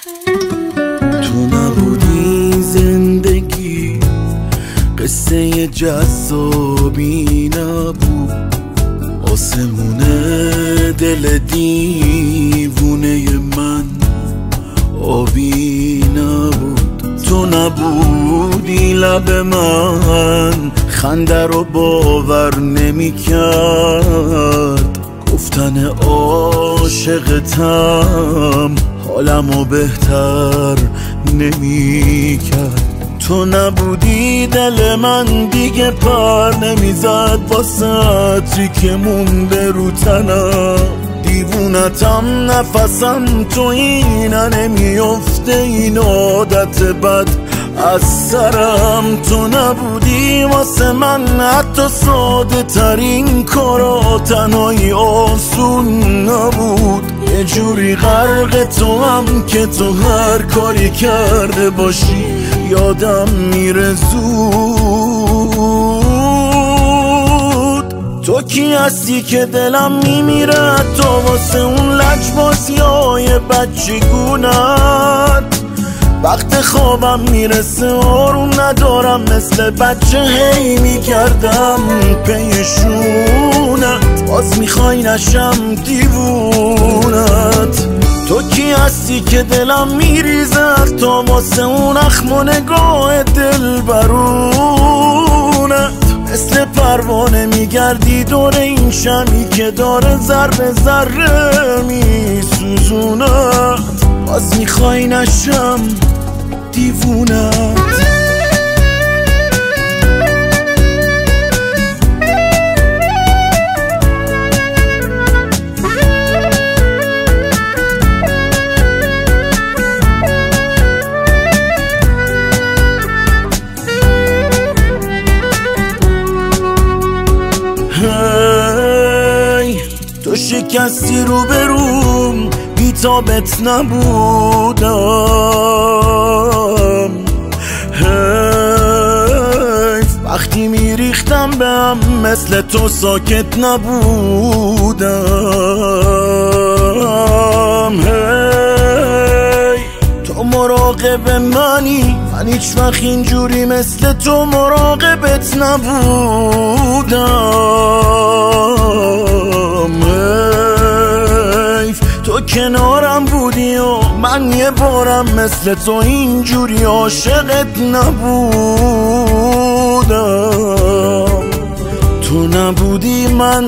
تو نبودی زندگی قصه جذابی نبود، آسمونه دل دیوونه من آبی نبود. تو نبودی لب من خنده رو باور نمی کرد، گفتن عاشقتم حالمو بهتر نمی کرد. تو نبودی دل من دیگه پر نمیزد واسه عطری که مونده رو تنم، دیوونتم نفسم تو اینه نمیفته این عادت بد از سرم. تو نبودی واسه من حتی ساده ترین کارا تنهایی آسون نبود، یه جوری غرق تو هم که تو هر کاری کرده باشی یادم میره زود. تو کی هستی که دلم میمیره تو واسه اون لجبازیای بچگونت، وقت خوابم میرسه آروم ندارم مثل بچه هی میکردم پیشونت، باز میخوای نشم دیوونت. تو کی هستی که دلم میریزد تا واسه اون اخم و نگاه دل برونت، مثل پروانه میگردی دور این شمی که داره ذره ذره میسوزونت، باز میخوای نشم دیوونت. تو شکستی رو بروم بی‌تابت نبودم، وقتی میریختم به هم مثل تو ساکت نبودم. تو مراقب منی، من هیچ وقت اینجوری مثل تو مراقبت نبودم. تو کنارم بودی و من یه بارم مثل تو اینجوری عاشقت نبودم. تو نبودی من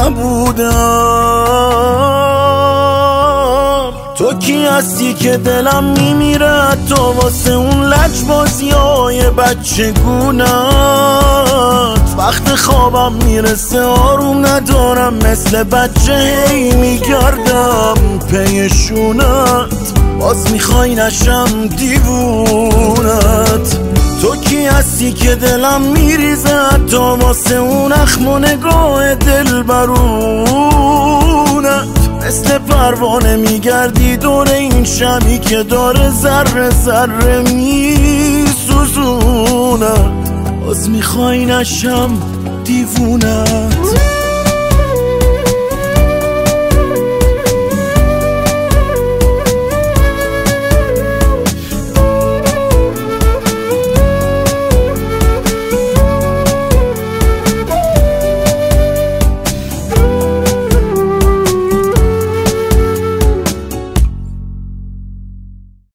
نبودم. تو کی هستی که دلم میمیره تو واسه اون لجبازیای بچگونت، وقت خوابم میرسه آروم ندارم مثل بچه هی میگردم پیشونت، باز میخوای نشم دیوونت. تو کی هستی که دلم میریزه تا واسه اون اخم و نگاه دل برونت، مثل پروانه میگردی دور این شمی که داره ذره ذره میسوزونت، باز میخوای نشم دیوونت.